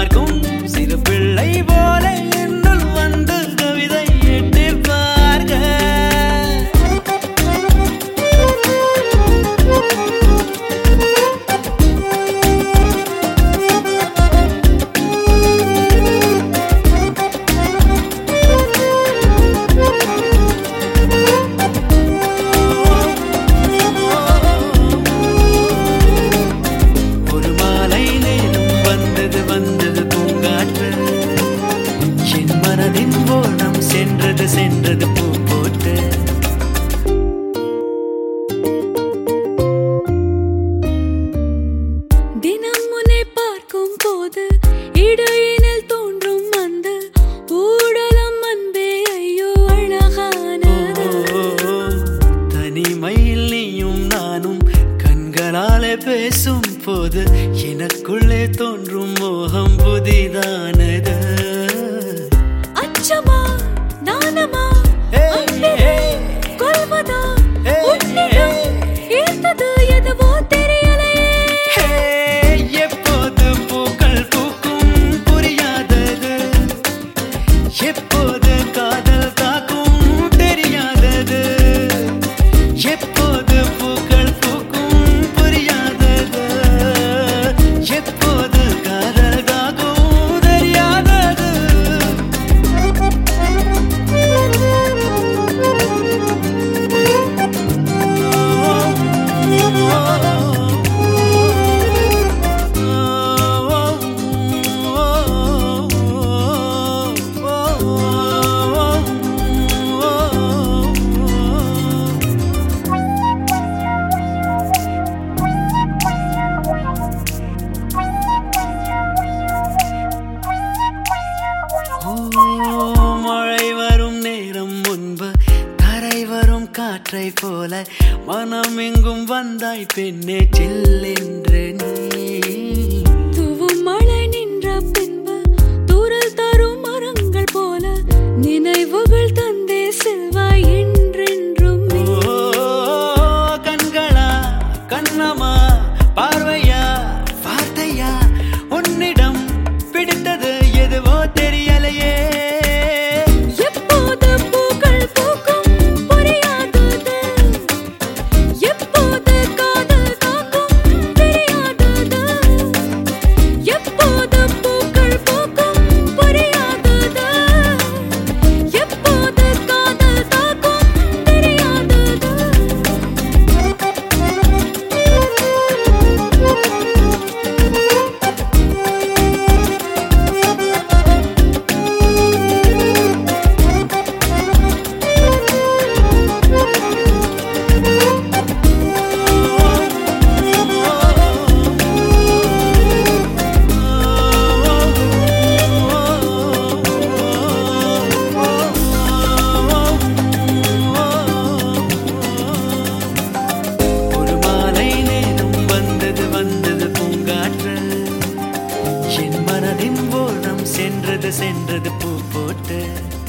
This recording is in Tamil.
பார்க்கும் சிறு பிள்ளை போல என்னுள் வந்து கவிதை எட்டி பார்க்க சென்றது பூ போட்டு தினம் முனை பார்க்கும் போது இடையினில் தோன்றும் அந்த ஊடலம் அன்பே ஐயோ அழகானது தனிமையில் நீயும் நானும் கண்களாலே பேசும் போது எனக்குள்ளே தோன்றும் மோகம் புதிதானது அச்சமா நானமா கொல்வதா உன்னிடம் இருந்தது எதுவோ தெரியலையே எப்போது பூக்கள் பூக்கும் புரியாதது எப்போது காதல் காக்கும் தெரியாதது எப்போது பூக்கள் பூக்கும் புரியாதது எப்போது காதல் காக்கும் தெரியாதது மழை வரும் நேரம் முன்பு தரை வரும் காற்றை போல மனம் எங்கும் வந்தாய் பெண்ணே சில்லென்று நீ தூவும் மழை நின்ற பின்பு தூரல் தரும் மரங்கள் போல நினைவுகள் தந்தே செல்வாய் என்றென்றும் நீ கண்களா கண்ணமா பார்வையா வார்த்தையா உன்னிடம் பிடித்தது எதுவோ தெரியலையே எப்போது பூக்கள் பூக்கும் புரியாதது எப்போது காதல் காக்கும் தெரியாதது எப்போது பூக்கள் பூக்கும் புரியாதது எப்போது காதல் காக்கும் தெரியாதது ஒரு மாலை நேரம் வந்தது பூங்காற்று என் மனதின் ஓரம் சென்றது பூ போட்டு